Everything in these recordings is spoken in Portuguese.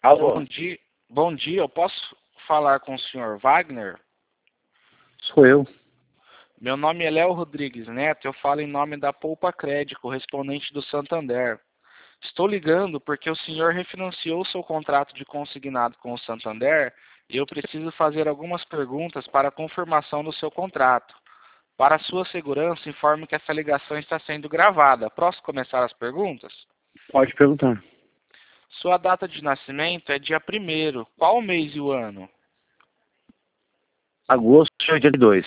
Alô, Bom dia, eu posso falar com o senhor Wagner? sou eu. Meu nome é Léo Rodrigues Neto, eu falo em nome da Poupa Crédito, correspondente do Santander. Estou ligando porque o senhor refinanciou seu contrato de consignado com o Santander e eu preciso fazer algumas perguntas para a confirmação do seu contrato. Para sua segurança, informo que essa ligação está sendo gravada. Posso começar as perguntas? Pode perguntar. Sua data de nascimento é dia 1º. Qual o mês e o ano? Agosto de 82.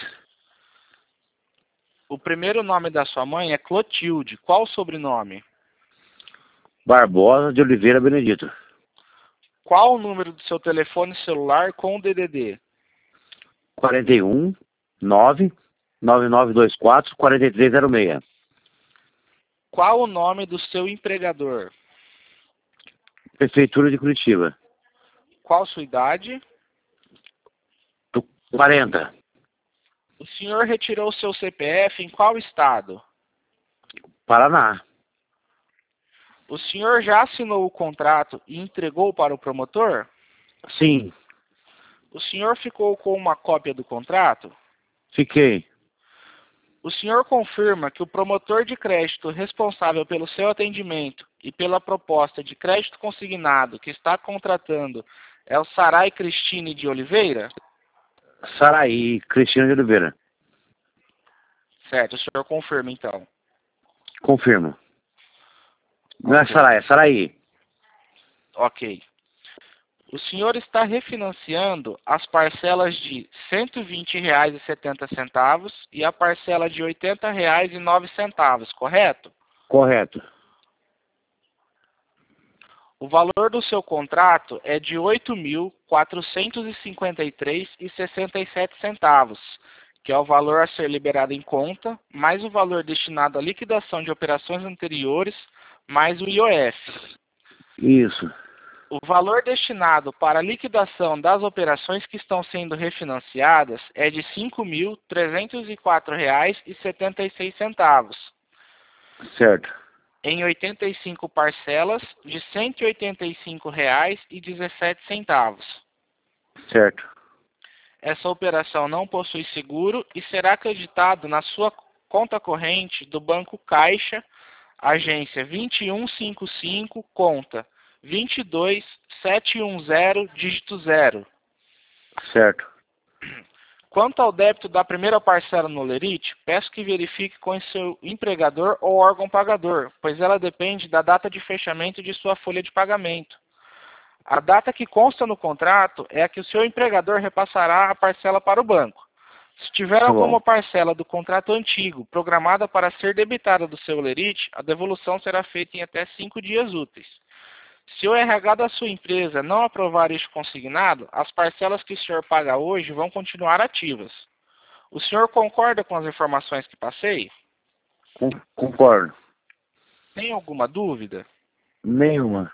O primeiro nome da sua mãe é Clotilde. Qual o sobrenome? Barbosa de Oliveira Benedito. Qual o número do seu telefone celular com o DDD? 41 9 9924 4306. Qual o nome do seu empregador? Prefeitura de Curitiba. Qual sua idade? 40. O senhor retirou seu CPF em qual estado? Paraná. O senhor já assinou o contrato e entregou para o promotor? Sim, O senhor ficou com uma cópia do contrato? fiquei. O senhor confirma que o promotor de crédito responsável pelo seu atendimento e pela proposta de crédito consignado que está contratando é o Sarai Cristine de Oliveira? Saraí, Cristina de Oliveira. Certo, o senhor confirma então. Confirmo. Não é Ok. Saraí, é Saraí. Ok. O senhor está refinanciando as parcelas de R$ 120,70 e a parcela de R$ 80,09, correto? Correto. O valor do seu contrato é de R$ 8.453,67, que é o valor a ser liberado em conta, mais o valor destinado à liquidação de operações anteriores, mais o IOF. Isso. O valor destinado para a liquidação das operações que estão sendo refinanciadas é de R$ 5.304,76, Certo. em 85 parcelas de R$ 185,17. Certo. Essa operação não possui seguro e será acreditado na sua conta corrente do Banco Caixa, agência 2155, conta 22710, dígito 0. Certo. Quanto ao débito da primeira parcela no Lerite, peço que verifique com seu empregador ou órgão pagador, pois ela depende da data de fechamento de sua folha de pagamento. A data que consta no contrato é a que o seu empregador repassará a parcela para o banco. Se tiver Tá alguma bom. parcela do contrato antigo programada para ser debitada do seu Lerite, a devolução será feita em até 5 dias úteis. Se o RH da sua empresa não aprovar este consignado, as parcelas que o senhor paga hoje vão continuar ativas. O senhor concorda com as informações que passei? Concordo. Tem alguma dúvida? Nenhuma.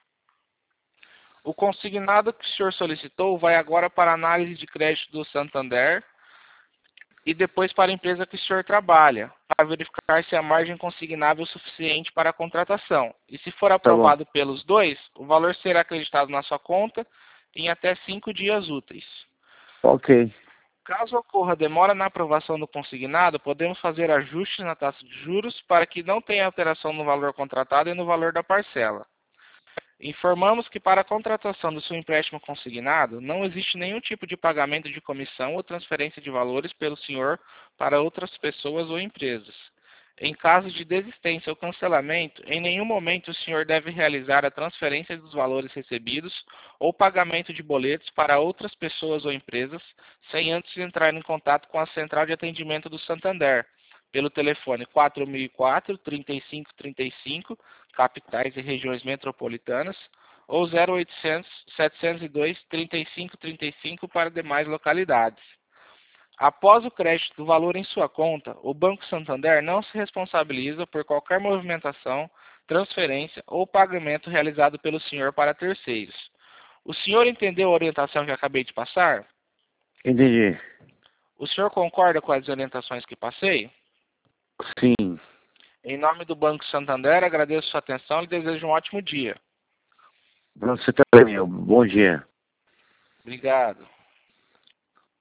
O consignado que o senhor solicitou vai agora para a análise de crédito do Santander e depois para a empresa que o senhor trabalha, para verificar se a margem consignável é suficiente para a contratação. E se for Tá bom. aprovado pelos dois, o valor será acreditado na sua conta em até 5 dias úteis. Ok. Caso ocorra demora na aprovação do consignado, podemos fazer ajustes na taxa de juros para que não tenha alteração no valor contratado e no valor da parcela. Informamos que para a contratação do seu empréstimo consignado, não existe nenhum tipo de pagamento de comissão ou transferência de valores pelo senhor para outras pessoas ou empresas. Em caso de desistência ou cancelamento, em nenhum momento o senhor deve realizar a transferência dos valores recebidos ou pagamento de boletos para outras pessoas ou empresas, sem antes entrar em contato com a central de atendimento do Santander, pelo telefone 4004-3535, capitais e regiões metropolitanas, ou 0800 702 3535 para demais localidades. Após o crédito do valor em sua conta, o Banco Santander não se responsabiliza por qualquer movimentação, transferência ou pagamento realizado pelo senhor para terceiros. O senhor entendeu a orientação que acabei de passar? Entendi. O senhor concorda com as orientações que passei? Sim. Em nome do Banco Santander, agradeço sua atenção e desejo um ótimo dia. Pra você também, meu. Bom dia. Obrigado.